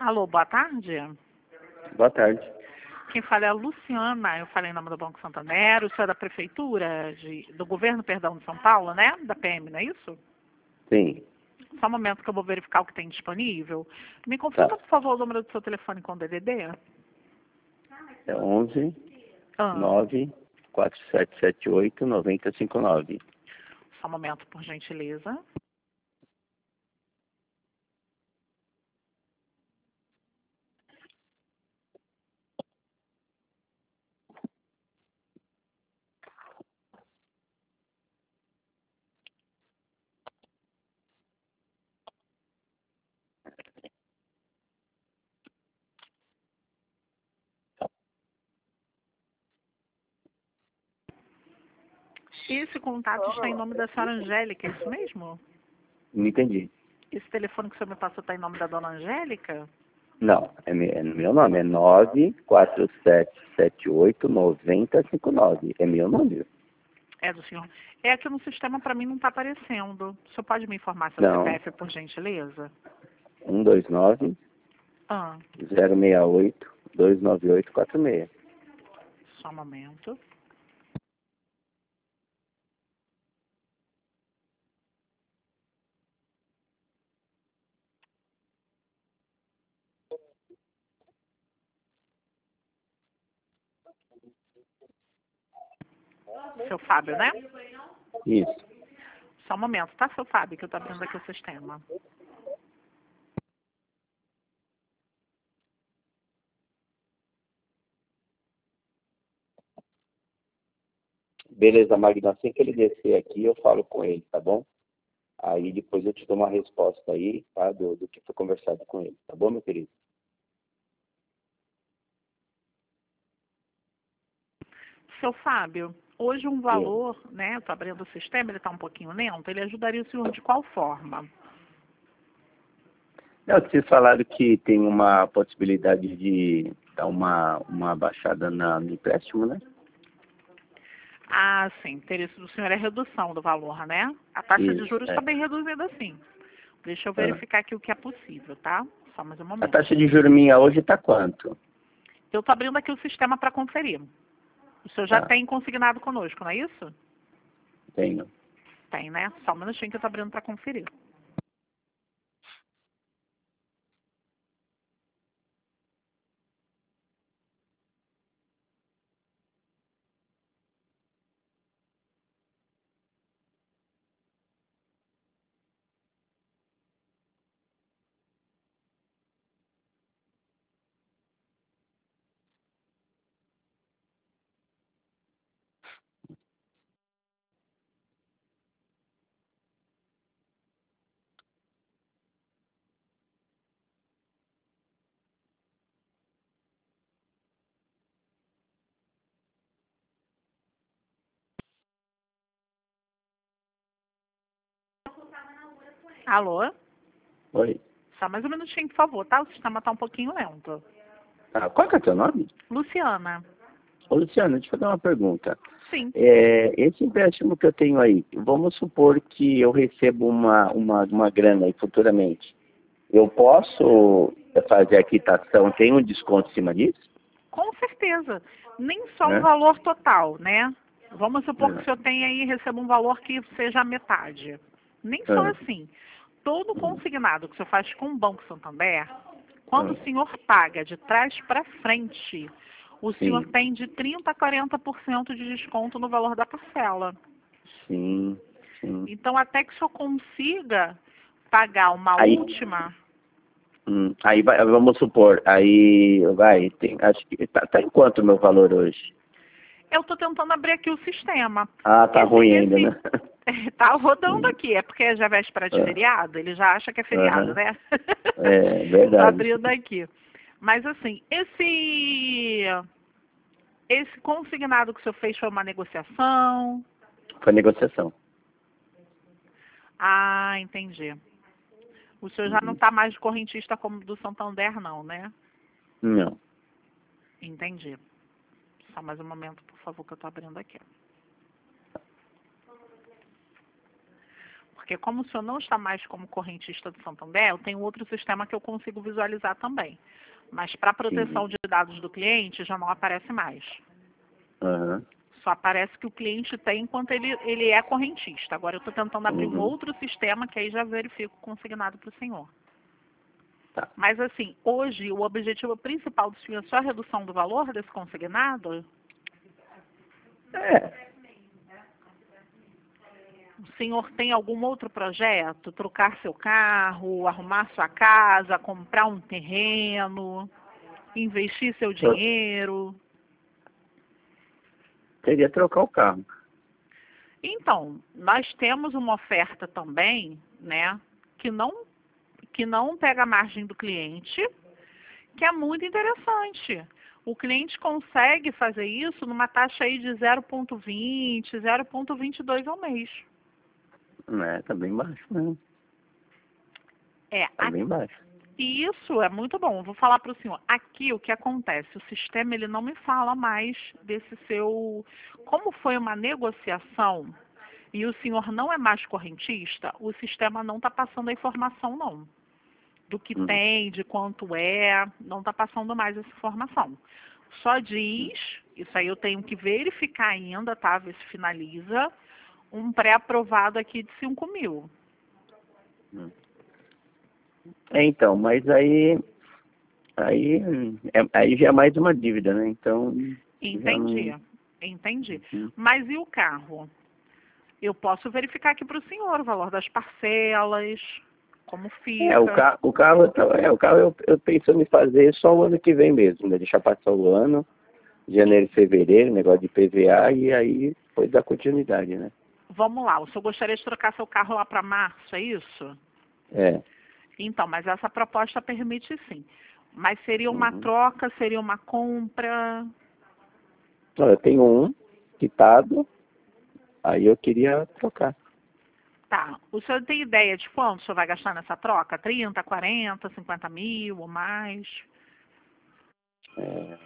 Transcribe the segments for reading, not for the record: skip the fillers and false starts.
Alô, boa tarde. Boa tarde. Quem fala é a Luciana, eu falei em nome do Banco Santander, o senhor é da Prefeitura, do Governo, perdão, de São Paulo, né? Da PM, não é isso? Sim. Só um momento que eu vou verificar o que tem disponível. Me confirma, Tá. por favor, o número do seu telefone com DDD. É 11 Ah, 9 4778 9059. só um momento, por gentileza. Esse contato está em nome da senhora Angélica, é isso mesmo? Não entendi. Esse telefone que o senhor me passou está em nome da dona Angélica? Não, é no meu nome. É 94778 9059. É meu nome. É do senhor. É aqui no sistema, para mim, não está aparecendo. O senhor pode me informar seu Não. CPF, por gentileza? 129 Ah, 068 29846. só um momento. Seu Fábio, né? Isso. Só um momento, tá, seu Fábio, que eu tô abrindo aqui o sistema. Beleza, Magno. Assim que ele descer aqui, eu falo com ele, tá bom? Aí depois eu te dou uma resposta aí, tá? Do que foi conversado com ele. Tá bom, meu querido? Seu Fábio, hoje um Sim. valor, né? Eu tô abrindo o sistema, ele tá um pouquinho lento. Ele ajudaria o senhor de qual forma? Não, vocês falaram que tem uma possibilidade de dar uma baixada no empréstimo, né? Ah, sim, interesse do senhor é redução do valor, né? A taxa de Isso, juros está é. bem reduzida, sim. Deixa eu Ah. verificar aqui o que é possível, tá? Só mais um A momento. taxa de juros minha hoje está quanto? Eu tô abrindo aqui o sistema para conferir. O senhor já Tá, tem consignado conosco, não é isso? tenho. Tem, né? Só um minutinho que eu tô abrindo para conferir. Alô? Oi. Só mais um minutinho, por favor, tá? O sistema tá um pouquinho lento. Ah, qual que é o teu nome? Luciana. Ô, Luciano, deixa eu fazer uma pergunta. Sim. Esse empréstimo que eu tenho aí, vamos supor que eu recebo uma grana aí futuramente. Eu posso fazer a quitação, tem um desconto em cima disso? Com certeza. Nem só o Né? valor total, né? Vamos supor que o Ah, senhor tenha aí e receba um valor que seja a metade. Nem só ah, assim. Todo ah, consignado que o senhor faz com o Banco Santander, quando o ah. senhor paga de trás para frente, o senhor Sim, tem de 30% a 40% de desconto no valor da parcela. sim, sim. Então, até que o senhor consiga pagar uma Aí, última. vamos supor, acho que tá em quanto o meu valor hoje? Eu estou tentando abrir aqui o sistema. Ah, tá Esse, ruim ainda, esse né? tá rodando Hum, aqui. É porque é já véspera de ah, feriado, ele já acha que é feriado, aham. né? É Tô verdade. abrindo aqui. Mas assim, esse consignado que o senhor fez foi uma negociação? Foi negociação. Ah, entendi. O senhor já não Uhum. está mais de correntista como do Santander, não, né? Não. Entendi. Só mais um momento, por favor, que eu estou abrindo aqui. Porque porque como o senhor não está mais como correntista do Santander, eu tenho outro sistema que eu consigo visualizar também. Mas para proteção de dados do cliente já não aparece mais. Aham. Só aparece que o cliente tem enquanto ele é correntista. Agora eu estou tentando abrir um Uhum. outro sistema que aí já verifico consignado para o senhor. Tá. Mas assim, hoje o objetivo principal do senhor é só a redução do valor desse consignado? É. O senhor tem algum outro projeto? Trocar seu carro, arrumar sua casa, comprar um terreno, investir seu Eu dinheiro? queria trocar o carro. Então, nós temos uma oferta também, né, que não pega a margem do cliente, que é muito interessante. O cliente consegue fazer isso numa taxa aí de 0,20, 0,22 ao mês. Tá bem baixo mesmo. É, Tá bem baixo. e isso é muito bom. Eu vou falar para o senhor. Aqui o que acontece? O sistema ele não me fala mais desse seu. Como foi uma negociação e o senhor não é mais correntista, o sistema não está passando a informação não. Do que tem, de quanto é, não está passando mais essa informação. Só diz, isso aí eu tenho que verificar ainda, tá? Ver se finaliza, um pré-aprovado aqui de 5.000. Então, mas aí já é mais uma dívida, né? Então, já Entendi, não... entendi. Uhum. Mas e o carro? Eu posso verificar aqui para o senhor o valor das parcelas, como fica. O carro eu pensando em fazer só o ano que vem mesmo, né? Deixar passar o ano, janeiro e fevereiro, negócio de PVA, e aí depois dar continuidade, né? Vamos lá, o senhor gostaria de trocar seu carro lá para março, é isso? É. Então, mas essa proposta permite sim. Mas seria uma Uhum. troca, seria uma compra? Não, eu tenho um quitado, aí eu queria trocar. Tá. O senhor tem ideia de quanto o senhor vai gastar nessa troca? 30, 40, 50 mil ou mais? É,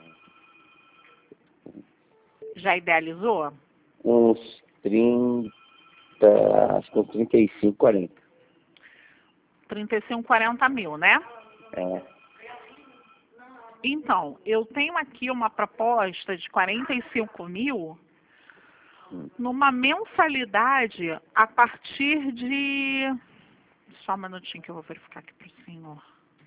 Já idealizou? uns 30, acho que uns 35, 40. 35, 40 mil, né? É. Então, eu tenho aqui uma proposta de 45 mil numa mensalidade a partir de... Só um minutinho que eu vou verificar aqui para o senhor.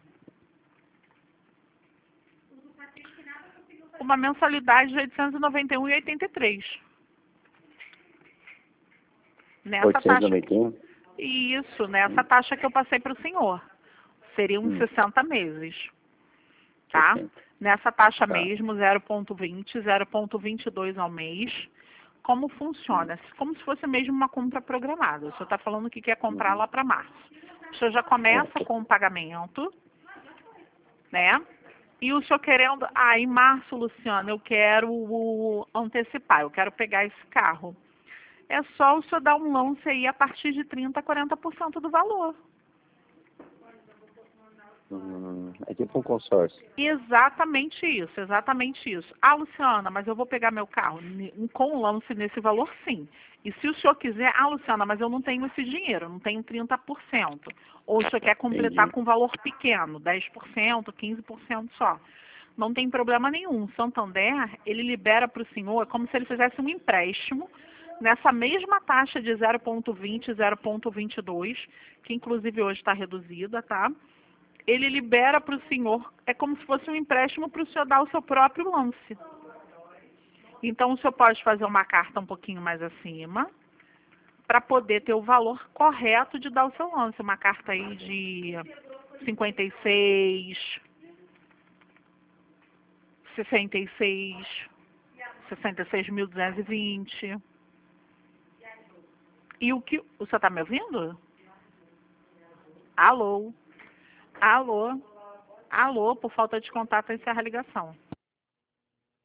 Uma mensalidade de 891,83. Nessa taxa, 891? isso, nessa taxa que eu passei para o senhor. Seriam 60 meses, tá? 60. Nessa taxa Tá. mesmo, 0,20, 0,22 ao mês. Como funciona? Como se fosse mesmo uma compra programada. O senhor está falando que quer comprar lá para março. O senhor já começa com o pagamento, né? E o senhor querendo, em março, Luciana, eu quero antecipar, eu quero pegar esse carro. É só o senhor dar um lance aí a partir de 30% a 40% do valor. É tipo um consórcio. Exatamente isso, exatamente isso. Ah, Luciana, mas eu vou pegar meu carro com o lance nesse valor, sim. E se o senhor quiser, Luciana, mas eu não tenho esse dinheiro, eu não tenho 30%. Ou o senhor quer completar Entendi. com um valor pequeno, 10%, 15% só. Não tem problema nenhum. O Santander, ele libera para o senhor, é como se ele fizesse um empréstimo nessa mesma taxa de 0,20, 0,22, que inclusive hoje está reduzida, tá? Ele libera para o senhor, é como se fosse um empréstimo para o senhor dar o seu próprio lance. Então, o senhor pode fazer uma carta um pouquinho mais acima, para poder ter o valor correto de dar o seu lance. Uma carta aí de 56, 66, 66.220. E o que... O senhor está me ouvindo? Alô? Alô? Alô? Por falta de contato, encerra a ligação.